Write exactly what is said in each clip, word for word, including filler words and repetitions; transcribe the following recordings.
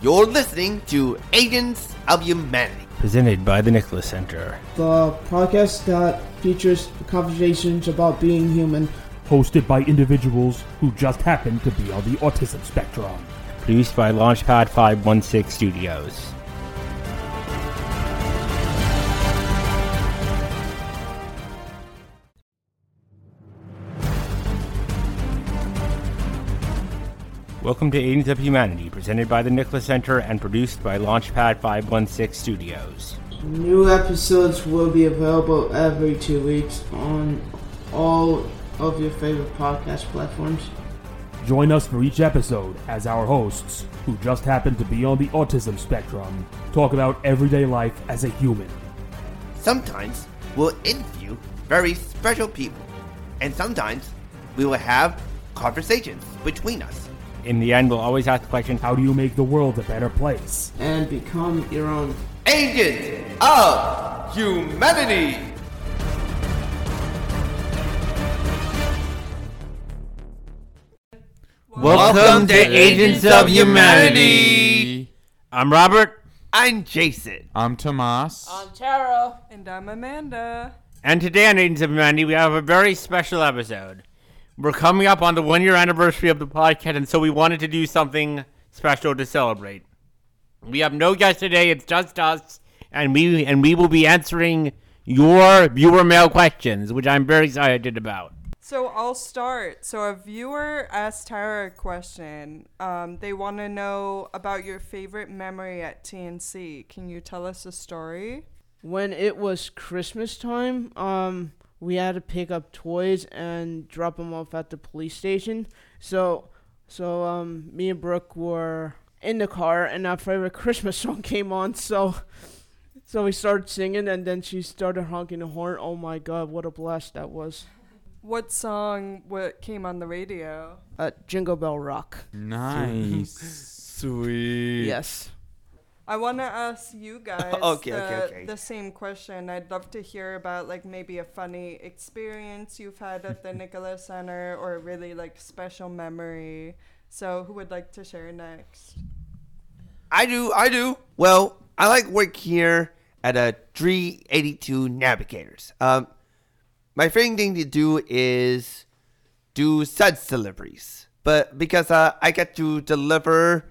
You're listening to Agents of Humanity, presented by the Nicholas Center. The podcast that features conversations about being human. Hosted by individuals who just happen to be on the autism spectrum. Produced by Launchpad five one six Studios. Welcome to Agents of Humanity, presented by the Nicholas Center and produced by Launchpad five one six Studios. New episodes will be available every two weeks on all of your favorite podcast platforms. Join us for each episode as our hosts, who just happen to be on the autism spectrum, talk about everyday life as a human. Sometimes we'll interview very special people, and sometimes we will have conversations between us. In the end, we'll always ask the question, how do you make the world a better place? And become your own Agent of Humanity! Welcome to Agents of Humanity! I'm Robert. I'm Jason. I'm Tomas. I'm Tara. And I'm Amanda. And today on Agents of Humanity, we have a very special episode. We're coming up on the one-year anniversary of the podcast, and so we wanted to do something special to celebrate. We have no guest today, it's just us, and we and we will be answering your viewer mail questions, which I'm very excited about. So I'll start. So a viewer asked Tara a question. Um, they want to know about your favorite memory at T N C. Can you tell us a story? When it was Christmas time, um... we had to pick up toys and drop them off at the police station. So, so um, me and Brooke were in the car, and our favorite Christmas song came on. So, so we started singing, and then she started honking the horn. Oh my God, what a blast that was! What song what came on the radio? Uh, Jingle Bell Rock. Nice. Sweet. Yes. I want to ask you guys okay, the, okay, okay. the same question. I'd love to hear about like maybe a funny experience you've had at the Nicholas Center or a really like special memory. So who would like to share next? I do, I do. Well, I like work here at a three eighty-two Navigators. Um, my favorite thing to do is do suds deliveries. But because uh, I get to deliver...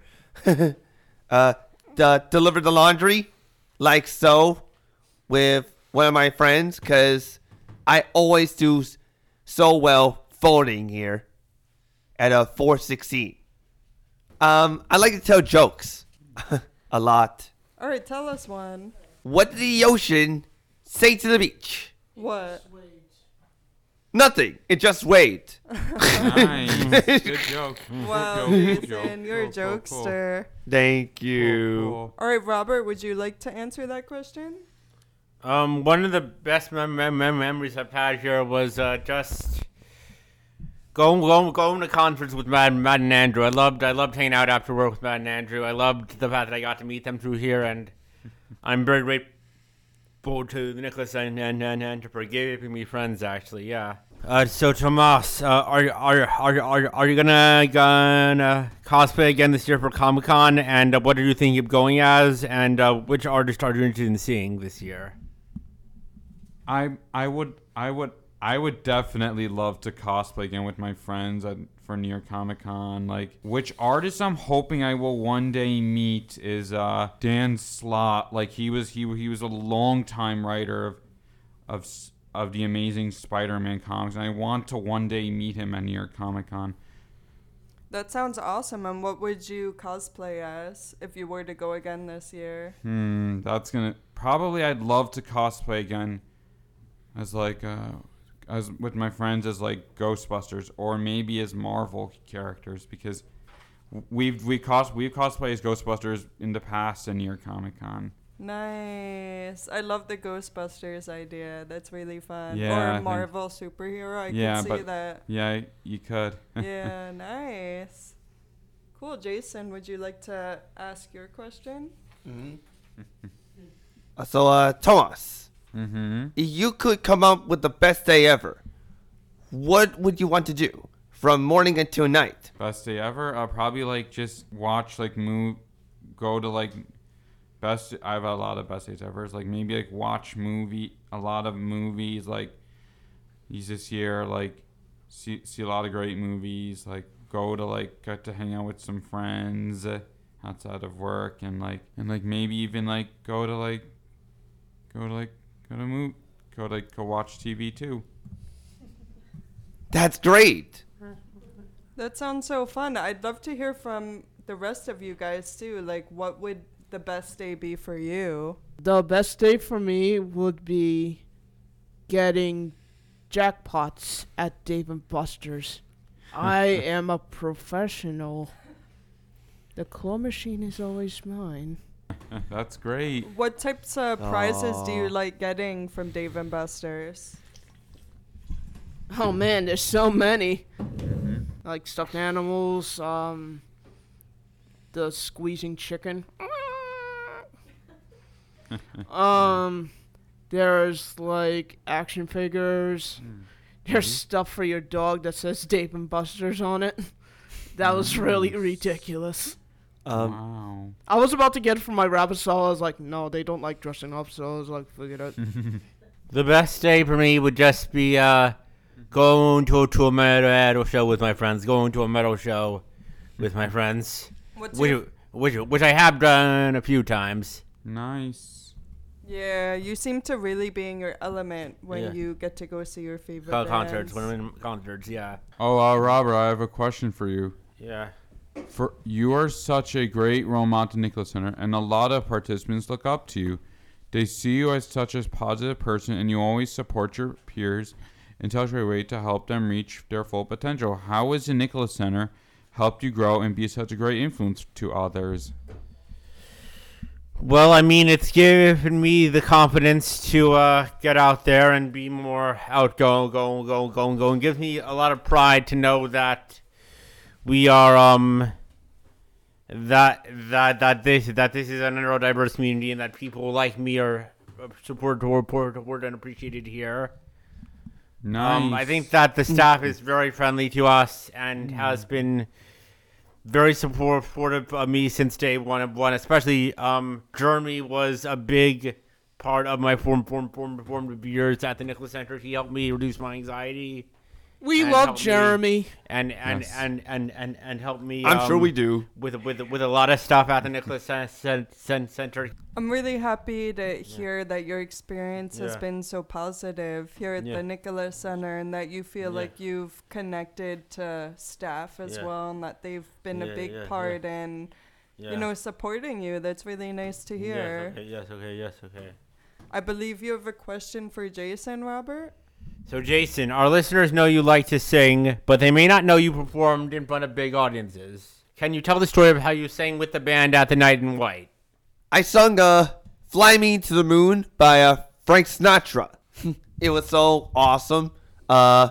uh. The, deliver the laundry like so with one of my friends because I always do so well folding here at a four sixteen. Um, I like to tell jokes a lot. All right, tell us one. What did the ocean say to the beach? What? Nothing. It just waved. Nice. Good joke. Wow, Good Jason, joke. you're a Cool, cool, cool. jokester. Thank you. Cool, cool. All right, Robert, would you like to answer that question? Um, one of the best mem- mem- mem- memories I've had here was uh, just going going going to concerts with Matt, Matt and Andrew. I loved I loved hanging out after work with Matt and Andrew. I loved the fact that I got to meet them through here, and I'm very grateful to the Nicholas and and and, and for giving me friends. Actually, yeah. Uh, so Tomas, uh, are are are are are you gonna gonna cosplay again this year for Comic Con? And uh, what are you thinking of going as? And uh, which artist are you interested in seeing this year? I I would I would I would definitely love to cosplay again with my friends at, for New York Comic Con. Like, which artist I'm hoping I will one day meet is uh, Dan Slott. Like, he was he he was a long time writer of of of the Amazing Spider-Man comics, and I want to one day meet him at New York Comic Con. That sounds awesome. And what would you cosplay as if you were to go again this year? Hmm, that's gonna probably I'd love to cosplay again as like uh as with my friends as like Ghostbusters, or maybe as Marvel characters, because we've we cos we've cosplayed as Ghostbusters in the past at New York Comic Con. Nice. I love the Ghostbusters idea. That's really fun. Yeah, or I a think- Marvel superhero. I Yeah, can see but- that. Yeah, you could. Yeah, nice. Cool. Jason, would you like to ask your question? Mm-hmm. So, uh, Thomas, Mm-hmm. if you could come up with the best day ever, what would you want to do from morning until night? Best day ever? I'll probably like just watch like move, go to like best. I have a lot of best days ever. It's like maybe like watch movie, a lot of movies. Like these this year, like see see a lot of great movies. Like go to like get to hang out with some friends uh, outside of work, and like and like maybe even like go to like go to like go to move go to like go watch T V too. That's great. That sounds so fun. I'd love to hear from the rest of you guys too. Like, what would the best day be for you? The best day for me would be getting jackpots at Dave and Buster's. I am a professional. The claw machine is always mine. That's great. What types of prizes do you Aw. like getting from Dave and Buster's? Oh man, there's so many. Like stuffed animals, um, the squeezing chicken. um, there's like action figures. There's stuff for your dog that says Dave and Buster's on it. That was really ridiculous. Um, Wow. I was about to get it for my rabbit stall. I was like, no, they don't like dressing up. So I was like, forget it. The best day for me would just be uh, going to, to a metal show with my friends. Going to a metal show with my friends. What's Which, your, which, which I have done a few times. Nice. yeah, you seem to really be in your element when Yeah. you get to go see your favorite Con- concerts. bands. When I'm in concerts, yeah. Oh, uh, Robert, I have a question for you. Yeah. For you are such a great role model to Nicholas Center, and a lot of participants look up to you. They see you as such a positive person, and you always support your peers and tell your way to help them reach their full potential. How has the Nicholas Center helped you grow and be such a great influence to others? Well, I mean, it's given me the confidence to uh, get out there and be more outgoing, going, going, going, going. Gives me a lot of pride to know that we are um that that that this that this is a neurodiverse community and that people like me are supported, supported, supported and appreciated here. Nice. Um, I think that the staff is very friendly to us and has been very support- supportive of me since day one of one. Especially, um, Jeremy was a big part of my form, form, form, formative years at the Nicholas Center. He helped me reduce my anxiety We And love help me. Jeremy. and and Yes. and, and, and, and helped me. I'm sure um, we do. with with with a lot of stuff at the Nicholas Cen- Cen- Cen- Center. I'm really happy to hear that your experience has Yeah. been so positive here at Yeah. the Nicholas Center, and that you feel Yeah. like you've connected to staff as Yeah. well, and that they've been Yeah, a big yeah, yeah. part in, Yeah. you know, supporting you. That's really nice to hear. Yes. Okay. Yes. Okay. Yes. Okay. I believe you have a question for Jason, Robert? So, Jason, our listeners know you like to sing, but they may not know you performed in front of big audiences. Can you tell the story of how you sang with the band at the Night in White? I sung uh, Fly Me to the Moon by uh, Frank Sinatra. It was so awesome. Uh,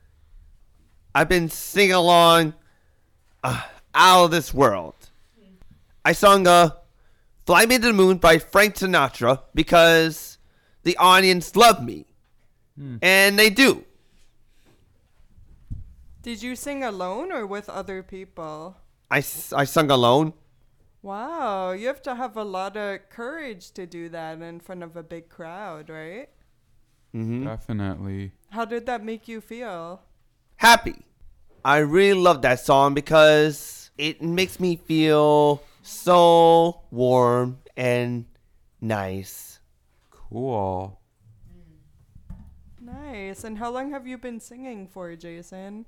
I've been singing along uh, out of this world. I sung uh, Fly Me to the Moon by Frank Sinatra because the audience loved me. And they do. Did you sing alone or with other people? I, s- I sung alone. Wow, you have to have a lot of courage to do that in front of a big crowd, right? Mm-hmm. Definitely. How did that make you feel? Happy. I really love that song because it makes me feel so warm and nice. Cool. Nice. And how long have you been singing for, Jason?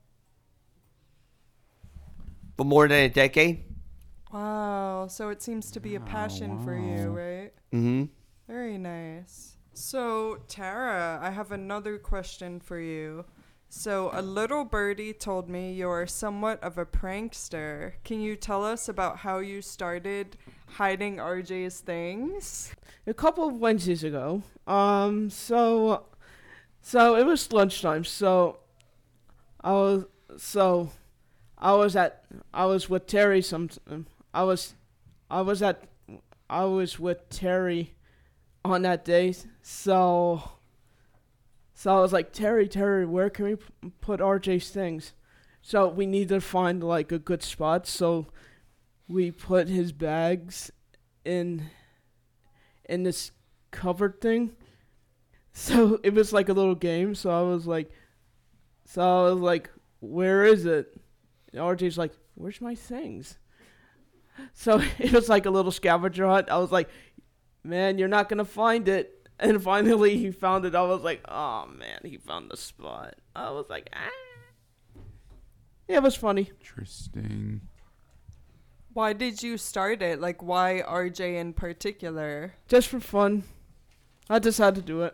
For more than a decade. Wow, so it seems to be a Wow, passion for you, wow. right? Mm-hmm. Very nice. So, Tara, I have another question for you. So, a little birdie told me you're somewhat of a prankster. Can you tell us about how you started hiding R J's things? A couple of Wednesdays ago. Um, so, so it was lunchtime. So, I was so, I was at I was with Terry. Some I was, I was at I was with Terry on that day. So, so I was like, Terry, Terry, where can we p- put R J's things? So we need to find like a good spot. So we put his bags in in this covered thing. So it was like a little game. So I was like, so I was like, where is it? And R J's like, where's my things? So it was like a little scavenger hunt. I was like, man, you're not gonna find it. And finally he found it. I was like, oh man, he found the spot. I was like, ah. Yeah, it was funny. Interesting. Why did you start it? Like, why R J in particular? Just for fun. I just had to do it.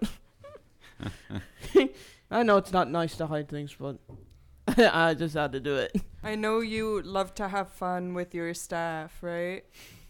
I know it's not nice to hide things, but I just had to do it. I know you love to have fun with your staff, right?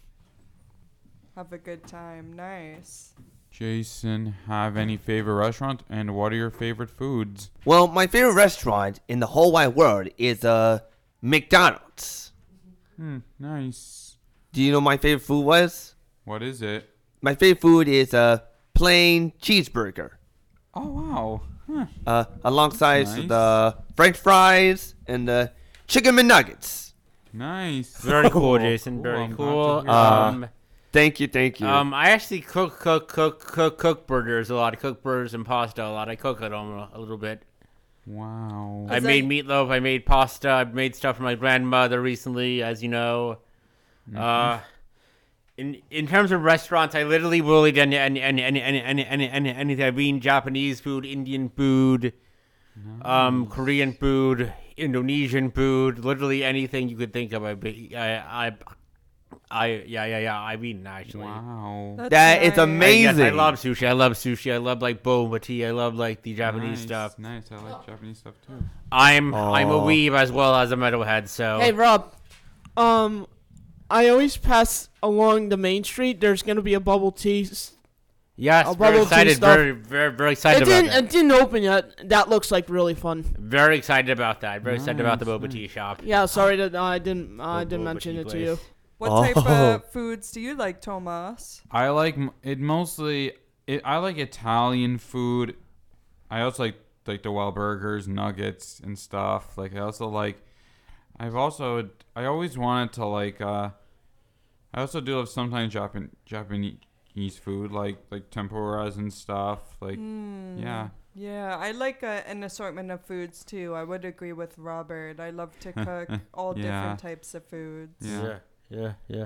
Have a good time. Nice. Jason, have any favorite restaurant, and what are your favorite foods? Well, my favorite restaurant in the whole wide world is uh McDonald's. Hmm, nice. Do you know my favorite food was? What is it? My favorite food is a plain cheeseburger. Oh, wow. Huh. Uh, alongside Nice. the French fries and the chicken McNuggets. Nice. Very cool, Oh, Jason. cool. Very I'm glad cool. to hear Um, Thank you, thank you. um, I actually cook, cook, cook, cook, cook burgers a lot. I cook burgers and pasta a lot. I cook at home a, a little bit. Wow. I Is made that- meatloaf. I made pasta. I made stuff for my grandmother recently, as you know. Uh, in in terms of restaurants, I literally will eat any any any any any any any any anything. I've eaten Japanese food, Indian food, um, Korean food, Indonesian food, literally anything you could think of. I be- I I, I yeah yeah yeah. I've eaten actually. Wow. That's That is nice. I, yes, I amazing. love sushi. I love sushi. I love like boba tea. I love like the Japanese nice, stuff. Nice. I like Japanese stuff too. I'm I'm a Aw. weeb as well as a metalhead. So Hey, Rob. Um, I always pass along the main street. There's gonna be a bubble tea. s- yes, I'll very bubble tea excited. stuff. Very very very It excited about didn't. that. It didn't open yet. That looks like really fun. Very excited about that. Very excited about the Nice, boba nice. tea shop. Yeah. Sorry that I didn't. I Boba didn't mention tea it to place. you. What type Oh. of foods do you like, Tomas? I like m- it mostly. It, I like Italian food. I also like like the wild burgers, nuggets, and stuff. Like I also like. I've also. I always wanted to like. uh I also do love sometimes Japan Japanese food, like like tempuras and stuff. Like Hmm. yeah. Yeah, I like a, an assortment of foods too. I would agree with Robert. I love to cook all Yeah. different types of foods. Yeah. yeah, yeah.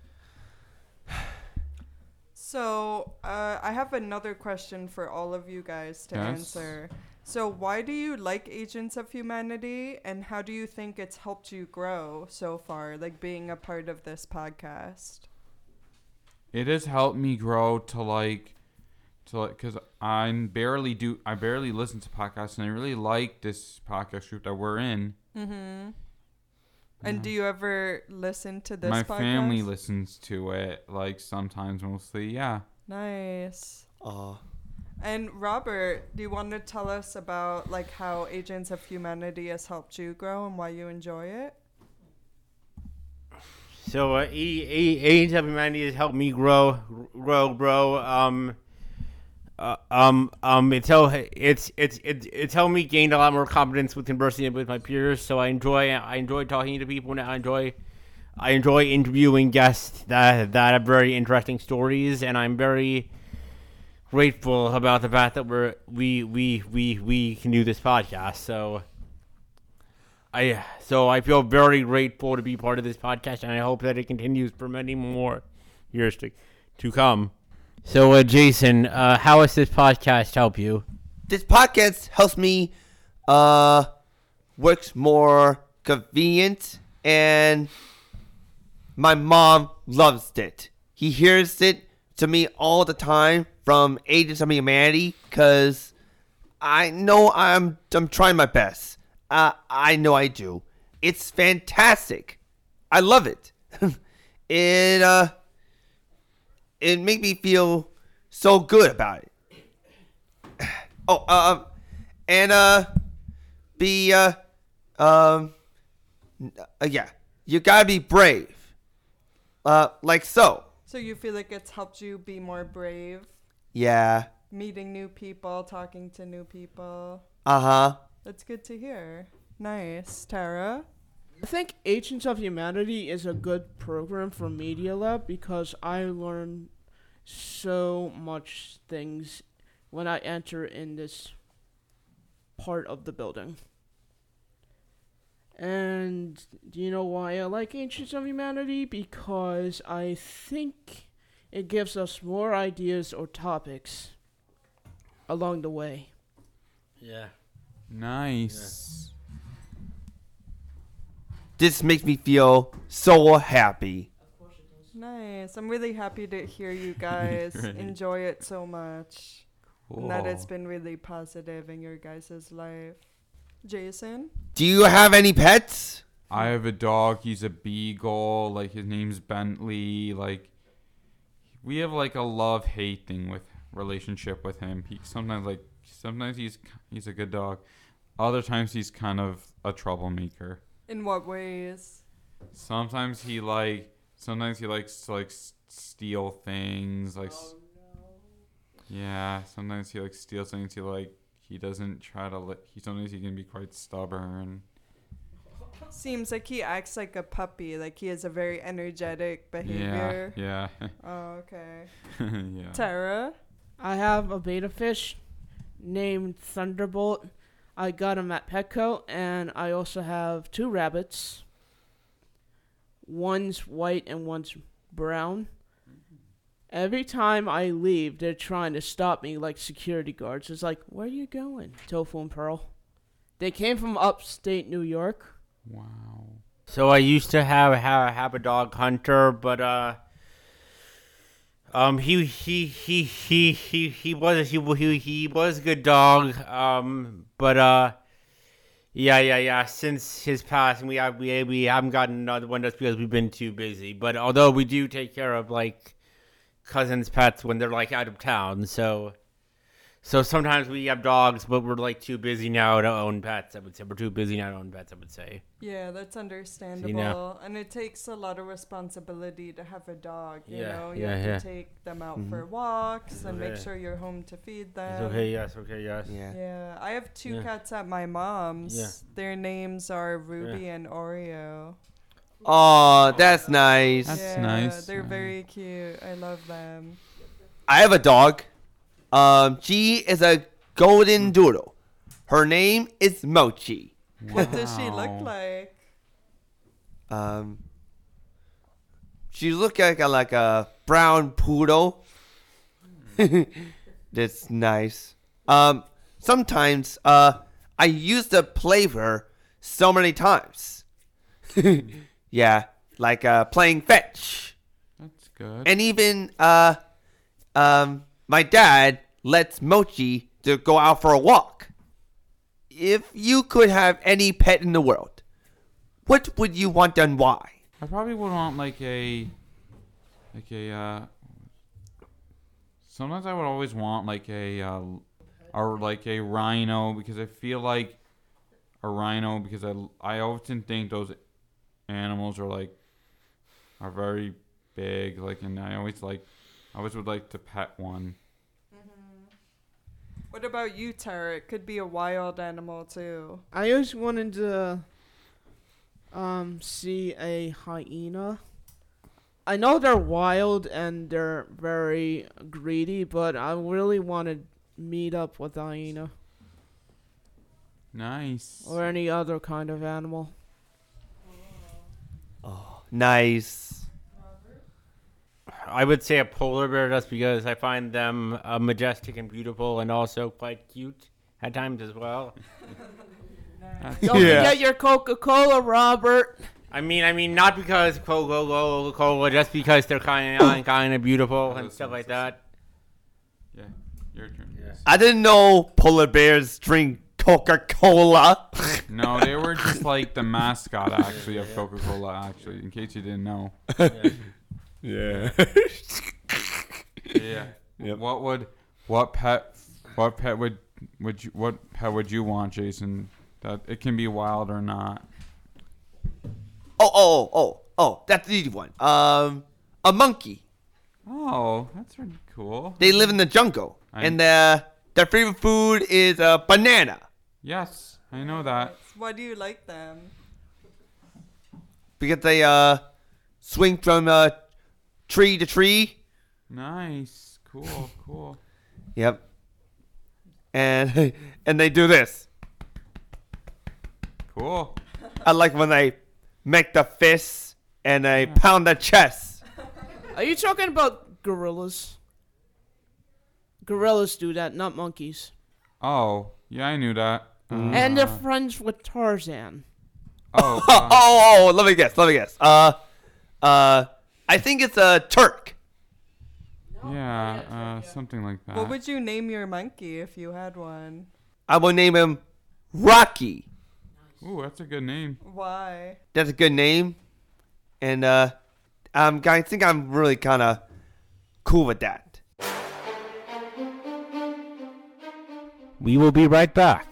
So, uh, I have another question for all of you guys to Yes. answer. So, why do you like Agents of Humanity, and how do you think it's helped you grow so far, like being a part of this podcast? It has helped me grow to like to like because I barely do I barely listen to podcasts, and I really like this podcast group that we're in. Mm-hmm. And do you ever listen to this My podcast? family listens to it like sometimes, mostly. Yeah. Nice. Uh, And Robert, do you want to tell us about like how Agents of Humanity has helped you grow and why you enjoy it? So uh, E- E- Agents of Humanity has helped me grow, grow, grow. Um, uh, um, um, it's helped, it's it's it's it's helped me gain a lot more confidence with conversing with my peers. So I enjoy I enjoy talking to people, and I enjoy I enjoy interviewing guests that that have very interesting stories, and I'm very grateful about the fact that we're we we we we can do this podcast. So. I so I feel very grateful to be part of this podcast, and I hope that it continues for many more years to to come. So, uh, Jason, uh, how has this podcast helped you? this podcast helps me uh works more convenient, and my mom loves it. He hears it to me all the time from Agents of Humanity, because I know I'm I'm trying my best. Uh, I know I do. It's fantastic. I love it. it uh, it made me feel so good about it. Oh, um, and uh, be uh, um, uh, yeah, you gotta be brave. Uh, like so. So you feel like it's helped you be more brave, Yeah. meeting new people, talking to new people. Uh huh. That's good to hear. Nice. Tara? I think Agents of Humanity is a good program for Media Lab because I learn so much things when I enter in this part of the building. And do you know why I like Agents of Humanity? Because I think it gives us more ideas or topics along the way. Yeah. Nice. This makes me feel so happy. Nice. I'm really happy to hear you guys Great. enjoy it so much. And that it's Cool. been really positive in your guys' life. Jason? Do you have any pets? I have a dog. He's a beagle. Like his name's Bentley. Like we have like a love hate thing with relationship with him. He sometimes like sometimes he's he's a good dog. Other times he's kind of a troublemaker. In what ways? Sometimes he like sometimes he likes to like s- steal things. Like s- yeah, sometimes he like steals things. He like he doesn't try to. Li- he sometimes he can be quite stubborn. Seems like he acts like a puppy. Like he has a very energetic behavior. Yeah, Oh, okay. yeah, yeah. Tara? I have a beta fish named Thunderbolt. I got him at Petco, and I also have two rabbits. One's white and one's brown. Every time I leave, they're trying to stop me like security guards. It's like, where are you going, Tofu and Pearl? They came from upstate New York. Wow. So I used to have have, have a dog Hunter, but uh, um, he he he he he he was he he he was a good dog. Um, but uh, yeah yeah yeah. Since his passing, we have we we haven't gotten another one just because we've been too busy. But although we do take care of like cousins' pets when they're like out of town, so. So sometimes we have dogs, but we're like too busy now to own pets. I would say we're too busy now to own pets. I would say. Yeah, that's understandable. And it takes a lot of responsibility to have a dog. You Yeah, know, you yeah, have yeah. to take them out Mhm. for walks and make okay. sure you're home to feed It's them. okay. Yes. Okay. Yes. Yeah. Yeah, I have two Yeah. cats at my mom's. Yeah. Their names are Ruby and Oreo. Oh, that's nice. That's yeah, nice. They're Yeah. very cute. I love them. I have a dog. Um, she is a golden doodle. Her name is Mochi. What does she look Wow. like? Um, she looks like a, like a brown poodle. That's nice. Um, sometimes uh, I used to play with her so many times. Yeah, like uh, playing fetch. That's good. And even uh, um, my dad lets Mochi to go out for a walk. If you could have any pet in the world, what would you want and why? I probably would want like a, like a. Uh, sometimes I would always want like a, uh, or like a rhino because I feel like a rhino because I I often think those animals are like, are very big like and I always like, I always would like to pet one. What about you, Tara? It could be a wild animal too. I always wanted to um see a hyena. I know they're wild and they're very greedy, but I really want to meet up with a hyena Nice. or any other kind of animal. Oh, nice. I would say a polar bear just because I find them uh, majestic and beautiful and also quite cute at times as well. That's Don't Yeah. forget your Coca-Cola, Robert. I mean, I mean, not because Coca Cola, just because they're kind of kind of beautiful and stuff like that. Yeah, your turn. Yeah. I didn't know polar bears drink Coca-Cola. No, they were just like the mascot actually of Coca-Cola. Actually, in case you didn't know. Yeah. Yeah. Yeah. Yep. What would what pet what pet would would you what pet would you want, Jason? That it can be wild or not. Oh, oh, oh, oh, that's the easy one. Um, a monkey. Oh, that's really cool. They live in the jungle, I- and their their favorite food is a banana. Yes, I know that. Why do you like them? because they uh swing from uh tree to tree. Nice. Cool. Cool. Yep. And and they do this. Cool. I like when they make the fists and they pound the chest. Are you talking about gorillas? Gorillas do that, not monkeys. Oh, yeah, I knew that. Uh, And they're friends with Tarzan. oh, Oh, uh, oh, oh, let me guess, let me guess. Uh, uh, I think it's a Turk. yeah, uh, something like that. What would you name your monkey if you had one? I will name him Rocky. Ooh, that's a good name. Why? That's a good name. And uh, I'm, I think I'm really kind of cool with that. We will be right back.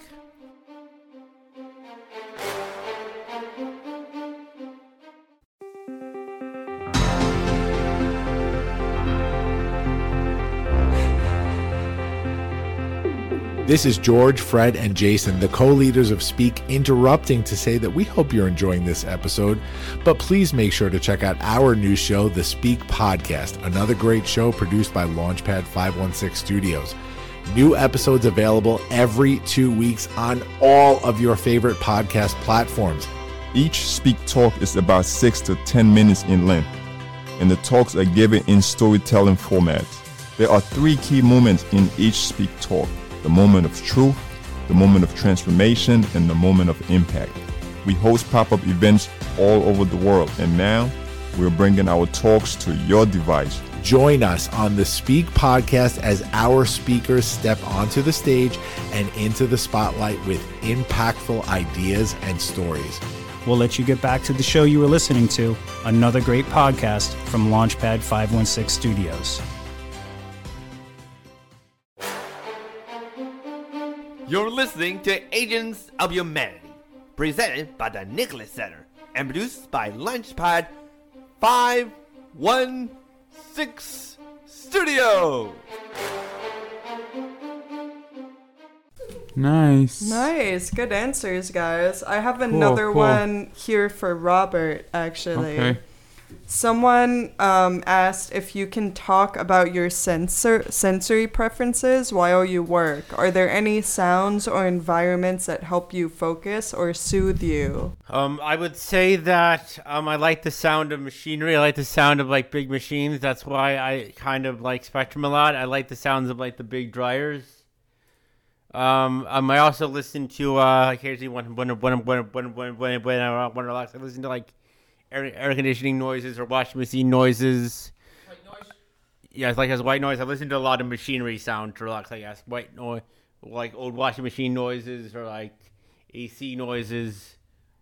This is George, Fred, and Jason, the co-leaders of Speak, interrupting to say that we hope you're enjoying this episode, but please make sure to check out our new show, The Speak Podcast, another great show produced by Launchpad five one six Studios. New episodes available every two weeks on all of your favorite podcast platforms. Each Speak Talk is about six to ten minutes in length, and the talks are given in storytelling formats. There are three key moments in each Speak Talk: the moment of truth, the moment of transformation, and the moment of impact. We host pop-up events all over the world, and now we're bringing our talks to your device. Join us on the Speak Podcast as our speakers step onto the stage and into the spotlight with impactful ideas and stories. We'll let you get back to the show you were listening to, another great podcast from Launchpad five one six Studios. You're listening to Agents of Humanity, presented by the Nicholas Center and produced by Launchpad five one six Studio. Nice. Nice. Good answers, guys. I have another cool. one here for Robert, actually. Okay. Someone um, asked if you can talk about your sensor sensory preferences while you work. Are there any sounds or environments that help you focus or soothe you? Um, I would say that um, I like the sound of machinery. I like the sound of like big machines. That's why I kind of like Spectrum a lot. I like the sounds of like the big dryers. Um, um I also listen to uh, occasionally when when when when when when when when I want to relax, I listen to like air air conditioning noises or washing machine noises. White noise. Yeah, it's like as white noise. I listen to a lot of machinery sound to relax. I guess white noise, like old washing machine noises or like A C noises.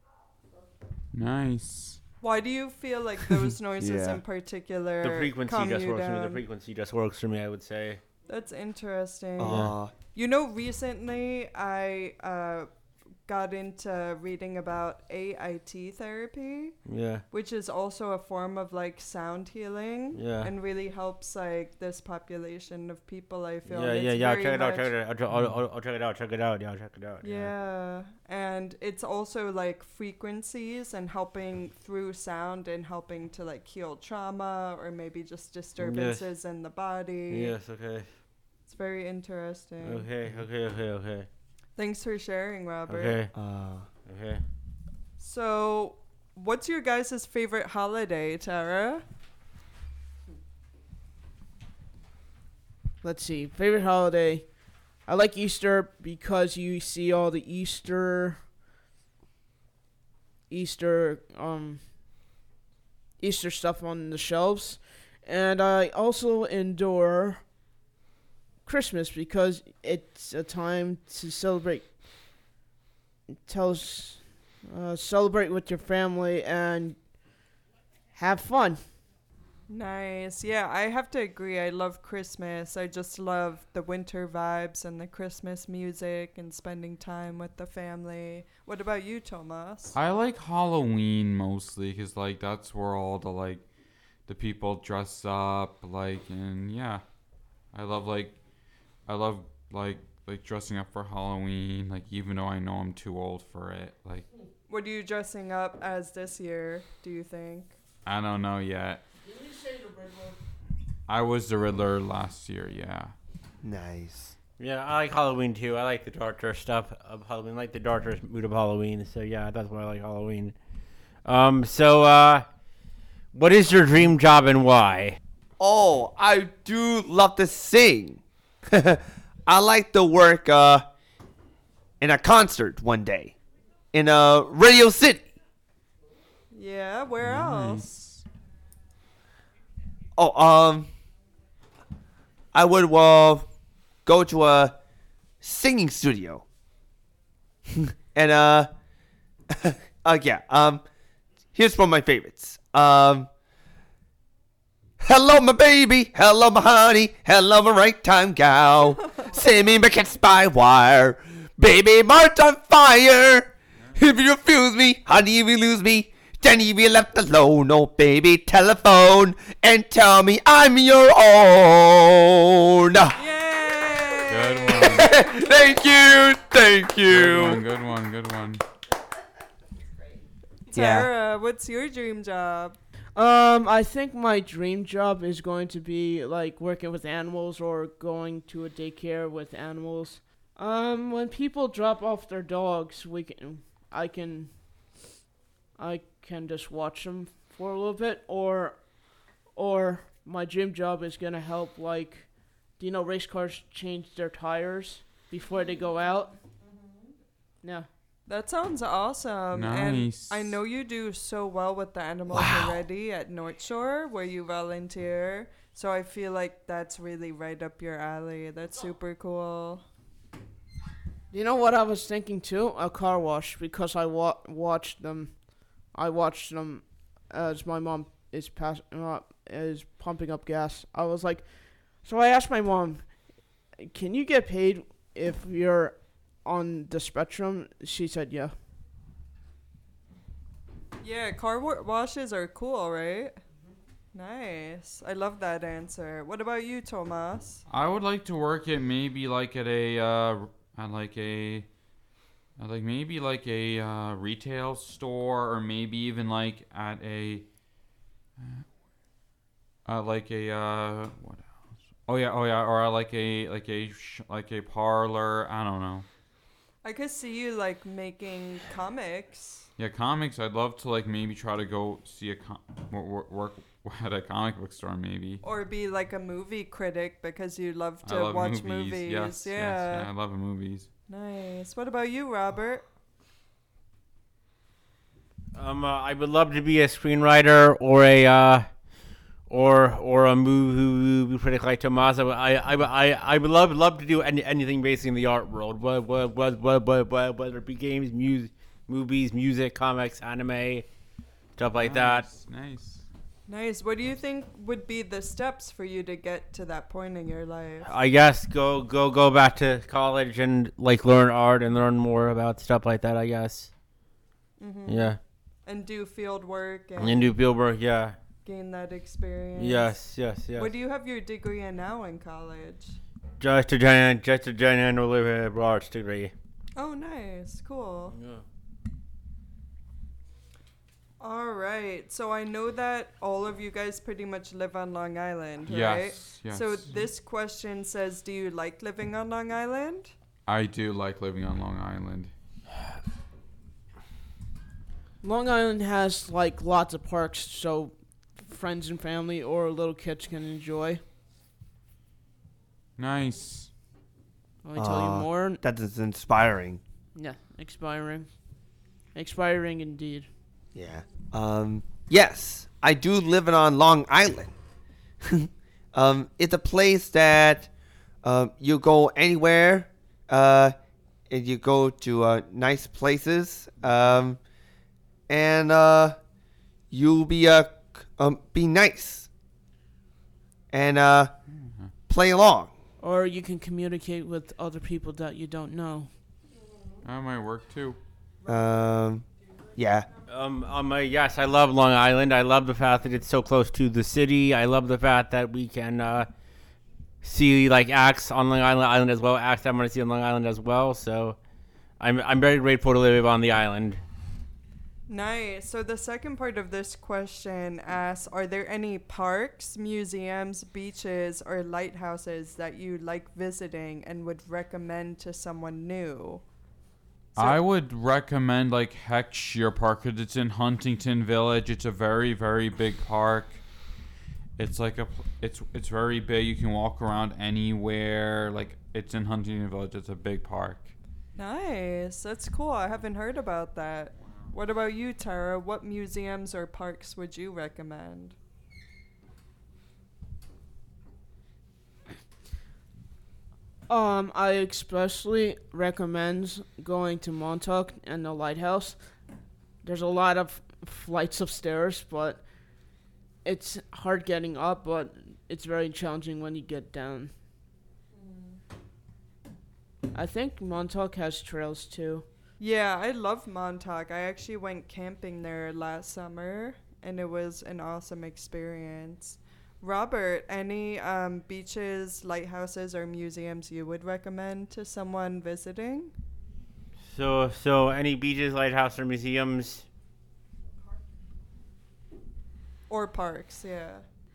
Nice. Why do you feel like those noises Yeah. in particular The frequency calm just you works for me. The down? frequency just works for me, I would say. That's interesting. Uh, You know, recently I uh, got into reading about A I T therapy, Yeah. which is also a form of like sound healing, Yeah. and really helps like this population of people. I feel Yeah, and yeah, it's yeah. I'll very check it out. much- Check it out. I'll, tr- I'll, I'll, I'll check it out. Check it out. Yeah, I'll check it out. Yeah, and it's also like frequencies and helping through sound and helping to like heal trauma or maybe just disturbances in the body. Yes. Okay. It's very interesting. Okay. Okay. Okay. Okay. Thanks for sharing, Robert. Okay. uh, Okay. So, what's your guys' favorite holiday, Tara? Let's see. Favorite holiday. I like Easter because you see all the Easter Easter um Easter stuff on the shelves. And I also endure Christmas because it's a time to celebrate tell us uh, celebrate with your family and have fun. Nice. Yeah, I have to agree. I love Christmas. I just love the winter vibes and the Christmas music and spending time with the family. What about you, Tomas? I like Halloween mostly because like that's where all the like the people dress up like and yeah, I love like I love like like dressing up for Halloween like even though I know I'm too old for it like. What are you dressing up as this year, do you think? I don't know yet. Didn't you say the Riddler? I was the Riddler last year, yeah. Nice. Yeah, I like Halloween too. I like the darker stuff of Halloween. I like the darker mood of Halloween. So yeah, that's why I like Halloween. Um, so uh, what is your dream job and why? Oh, I do love to sing. I like to work uh, in a concert one day in uh, Radio City. Yeah, where else? Oh, um, I would uh, go to a singing studio. and uh, uh, yeah, um, here's one of my favorites. Um. Hello, my baby. Hello, my honey. Hello, my right time gal. Send me back by wire. Baby, March on fire. If you refuse me, honey, if you lose me, then you be left alone. Oh, baby, telephone and tell me I'm your own. Yay! Good one. Thank you. Thank you. Good one, good one, good one. Tara, what's your dream job? Um, I think my dream job is going to be like working with animals or going to a daycare with animals. Um, when people drop off their dogs, we can, I can, I can just watch them for a little bit, or, or my dream job is gonna help like, do you know race cars change their tires before they go out? No. That sounds awesome. Nice. And I know you do so well with the animals Wow. already at North Shore where you volunteer. So I feel like that's really right up your alley. That's super cool. You know what I was thinking too? A car wash, because I wa- watched them. I watched them as my mom is pass- uh, is pumping up gas. I was like, so I asked my mom, "Can you get paid if you're on the spectrum?" She said, "Yeah." Yeah, car wa- washes are cool, right? Nice. I love that answer. What about you, Tomas? I would like to work at maybe like at a uh at like a at like maybe like a uh, retail store, or maybe even like at a uh, like a uh what else? Oh yeah, oh yeah, or like a like a sh- like a parlor. I don't know. I could see you like making comics. Yeah, comics. I'd love to like maybe try to go see a com- work, work at a comic book store maybe. Or be like a movie critic because you love I to love watch movies. movies. Yes, yeah. yes, yeah, I love movies. Nice. What about you, Robert? Um, uh, I would love to be a screenwriter or a uh, or or a movie critic like Tommaso. I I I I would love love to do any, anything based in the art world. What what what what what whether it be games, music, movies, music, comics, anime, stuff like that. Nice, nice. Nice. What do you think would be the steps for you to get to that point in your life? I guess go go go back to college and like learn art and learn more about stuff like that. I guess. Mm-hmm. Yeah. And do field work and, And do field work. Yeah. gain that experience. Yes. Yes. Yes. What do you have your degree in now in college? Just a gen just a general liberal arts degree. Oh, nice. Cool. Yeah. All right. So I know that all of you guys pretty much live on Long Island, right? Yes, yes. So this question says, do you like living on Long Island? I do like living on Long Island. Long Island has like lots of parks, so friends and family or little kids can enjoy. Nice. I'll tell you Aw, more. That is inspiring. Yeah, expiring. Expiring indeed. Yeah. Um. Yes, I do live on Long Island. um. It's a place that, um, you go anywhere. Uh, and you go to uh nice places. Um, and uh, you'll be uh um be nice. And uh, play along. Or you can communicate with other people that you don't know. That might work too. Um. Yeah. Um, um, uh, yes, I love Long Island. I love the fact that it's so close to the city. I love the fact that we can uh, see like acts on Long Island, Island as well. Acts I want to see on Long Island as well. So, I'm I'm very grateful to live on the island. Nice. So the second part of this question asks, are there any parks, museums, beaches, or lighthouses that you like visiting and would recommend to someone new? So I would recommend like Heckscher Park because it's in Huntington Village. It's a very, very big park. It's like a, it's it's very big. You can walk around anywhere. Like it's in Huntington Village. It's a big park. Nice. That's cool. I haven't heard about that. What about you, Tara? What museums or parks would you recommend? Um, I especially recommend going to Montauk and the lighthouse. There's a lot of flights of stairs, but it's hard getting up, but it's very challenging when you get down. I think Montauk has trails too. Yeah, I love Montauk. I actually went camping there last summer, and it was an awesome experience. Robert, any um, beaches, lighthouses, or museums you would recommend to someone visiting? So, so any beaches, lighthouse, or museums? Or parks, yeah.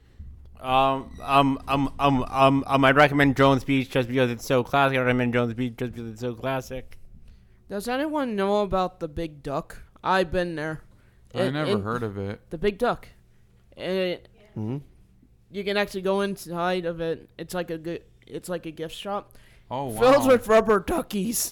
Um, um, um, um, um, um, I'd recommend Jones Beach just because it's so classic. I recommend Jones Beach just because it's so classic. Does anyone know about the Big Duck? I've been there. I It- never it- heard of it. The Big Duck. It, Mm-hmm. You can actually go inside of it. It's like a good. It's like a gift shop Oh wow. filled with rubber duckies.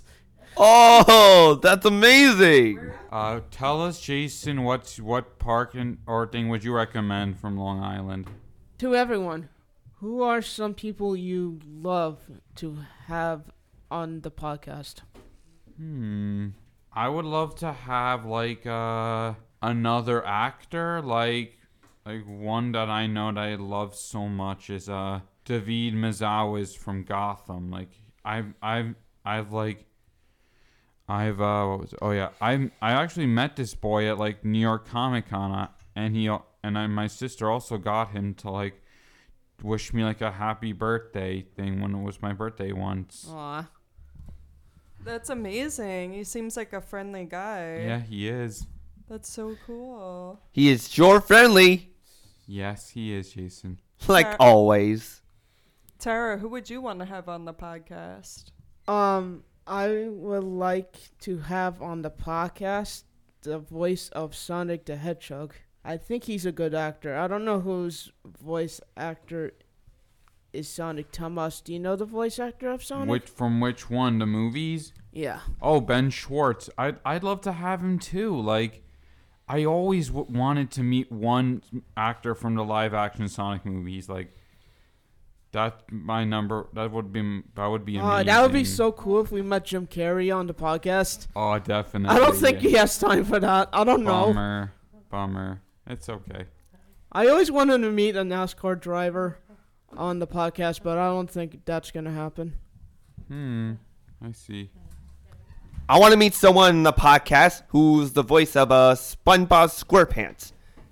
Oh, that's amazing. Uh, tell us, Jason, what's what park and or thing would you recommend from Long Island? To everyone, who are some people you love to have on the podcast? Hmm. I would love to have like uh another actor, like like one that I know that I love so much is uh David Mazouz from Gotham. Like I've I've I've like I've uh what was it? oh yeah I I actually met this boy at like New York Comic Con, uh, and he and I, my sister also got him to like wish me like a happy birthday thing when it was my birthday once. Aw. That's amazing. He seems like a friendly guy. Yeah, he is. That's so cool. He is your friendly, Yes, he is, Jason. like Tara- always. Tara, who would you want to have on the podcast? Um, I would like to have on the podcast the voice of Sonic the Hedgehog. I think he's a good actor. I don't know whose voice actor is Sonic. Thomas, do you know the voice actor of Sonic? Which from which one? The movies? Yeah. Oh, Ben Schwartz. I'd I'd love to have him too. Like, I always w- wanted to meet one actor from the live action Sonic movies. Like, that my number. That would be that would be amazing. Oh, that would be so cool if we met Jim Carrey on the podcast. Oh, definitely. I don't think yeah. he has time for that. I don't know. Bummer, bummer. It's okay. I always wanted to meet a NASCAR driver on the podcast, but I don't think that's gonna happen. Hmm. I see. I want to meet someone in the podcast who's the voice of uh, SpongeBob SquarePants.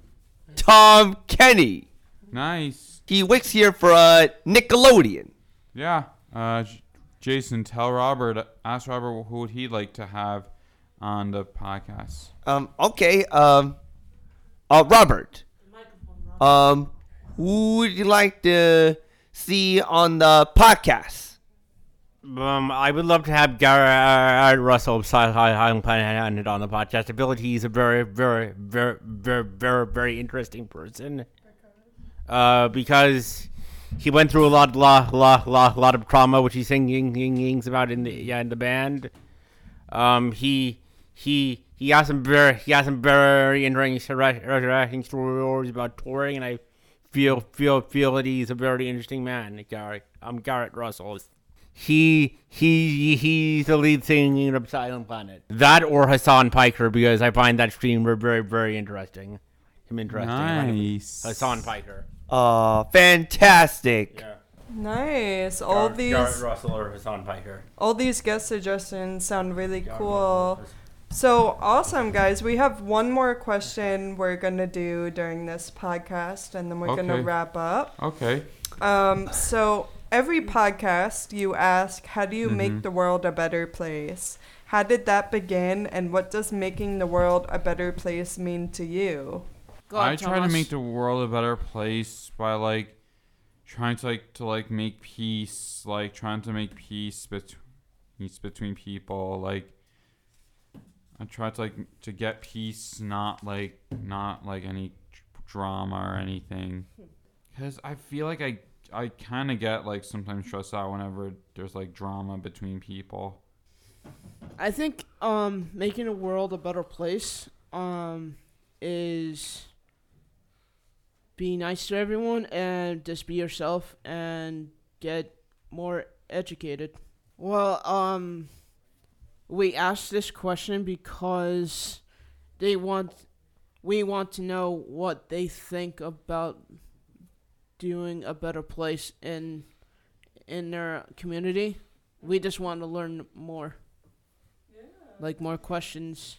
Tom Kenny. Nice. He works here for uh, Nickelodeon. Yeah. Uh, J- Jason, tell Robert. Ask Robert who would he like to have on the podcast. Um. Okay. Um. Uh. Robert. Um. Who would you like to see on the podcast? Um, I would love to have Garrett Russell of Highland Planet on the podcast. I feel like he's a very, very, very, very, very, very interesting person. Uh, because he went through a lot, lot, lot, lot, lot of trauma, which he's singing about in the yeah in the band. Um, he he he has some very he has some very interesting stories about touring, and I feel feel feel that he's a very interesting man. Garrett, I'm Garrett Russell. He he he's the lead singer of Silent Planet. That or Hassan Piker, because I find that stream very very interesting. Him interesting. Nice. Hassan Piker. Uh, fantastic. Yeah. Nice. All Gar- these Garrett Russell or Hassan Piker. all these guest suggestions sound really cool. So awesome, guys. We have one more question we're going to do during this podcast, and then we're going to Okay. wrap up. Okay. Um, so every podcast you ask, how do you Mhm. make the world a better place? How did that begin, and what does making the world a better place mean to you? Go on, I try to Thomas. make the world a better place by like trying to like to like make peace, like trying to make peace between peace between people. Like I try to like to get peace, not like not like any drama or anything. Cause I feel like I I kind of get like sometimes stressed out whenever there's like drama between people. I think um making the world a better place um is be nice to everyone and just be yourself and get more educated. Well, um we asked this question because they want we want to know what they think about doing a better place in in their community. We just want to learn more. Like more questions.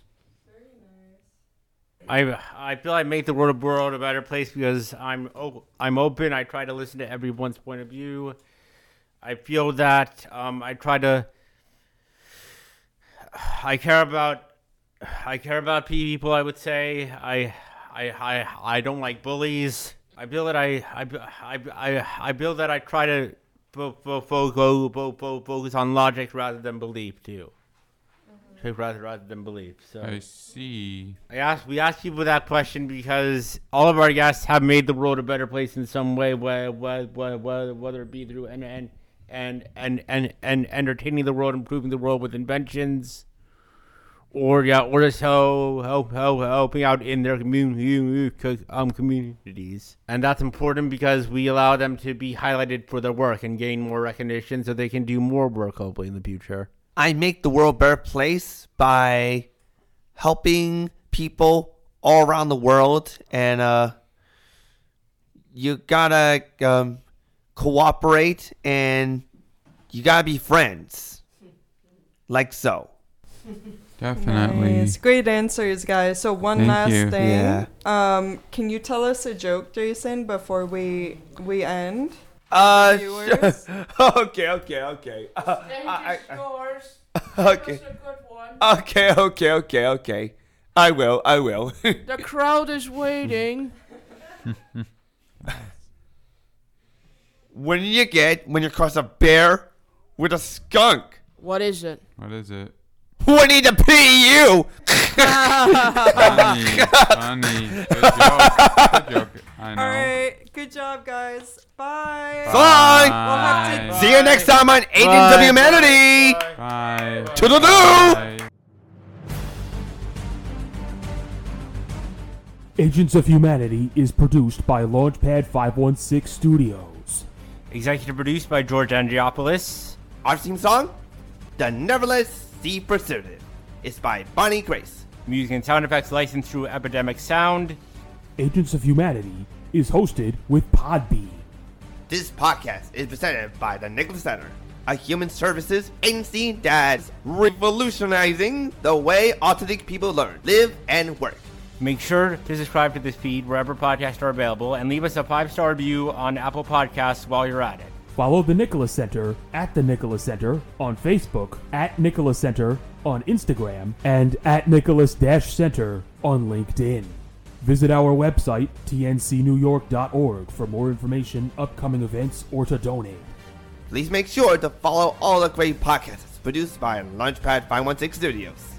I I feel I make the world world a better place because I'm o- I'm open. I try to listen to everyone's point of view. I feel that um, I try to. I care about. I care about people. I would say I I I, I don't like bullies. I feel that I I I I, I feel that I try to fo- fo- fo- fo- fo- fo- focus on logic rather than belief too. Rather rather than belief. So I see. I asked we asked people that question because all of our guests have made the world a better place in some way, whether whether, whether it be through and and and and and, and entertaining the world, improving the world with inventions, or yeah, or just help, help, help helping out in their community um communities. And that's important because we allow them to be highlighted for their work and gain more recognition, so they can do more work hopefully in the future. I make the world a better place by helping people all around the world, and uh, you gotta um, cooperate, and you gotta be friends, like so. Definitely. Nice. Great answers, guys. So one Thank last you. thing. Yeah. Um, can you tell us a joke, Jason, before we we end? Uh, Viewers? okay, okay, okay. Uh, I- I- yours. okay, a good one. okay, okay, okay, okay. I will, I will. The crowd is waiting. When you get when you cross a bear with a skunk, What is it? What is it? we need to pee you. Funny, funny. Good joke. Good joke. I know. All right. Good job, guys. Bye. Bye. We'll have to See you next time on Agents of Humanity. Bye. Toodle-doo. Bye. Agents of Humanity is produced by Launchpad five one six Studios. Executive produced by George Angiopoulos. Our theme song, The Nevertheless Sea Pursuited, is by Bonnie Grace. Music and sound effects licensed through Epidemic Sound. Agents of Humanity is hosted with Podbean. This podcast is presented by the Nicholas Center, a human services agency that's revolutionizing the way autistic people learn, live, and work. Make sure to subscribe to this feed wherever podcasts are available and leave us a five-star review on Apple Podcasts while you're at it. Follow the Nicholas Center at the Nicholas Center on Facebook, at Nicholas Center on Instagram, and at Nicholas Center on LinkedIn. Visit our website, T N C New York dot org, for more information, upcoming events, or to donate. Please make sure to follow all the great podcasts produced by Launchpad five one six Studios.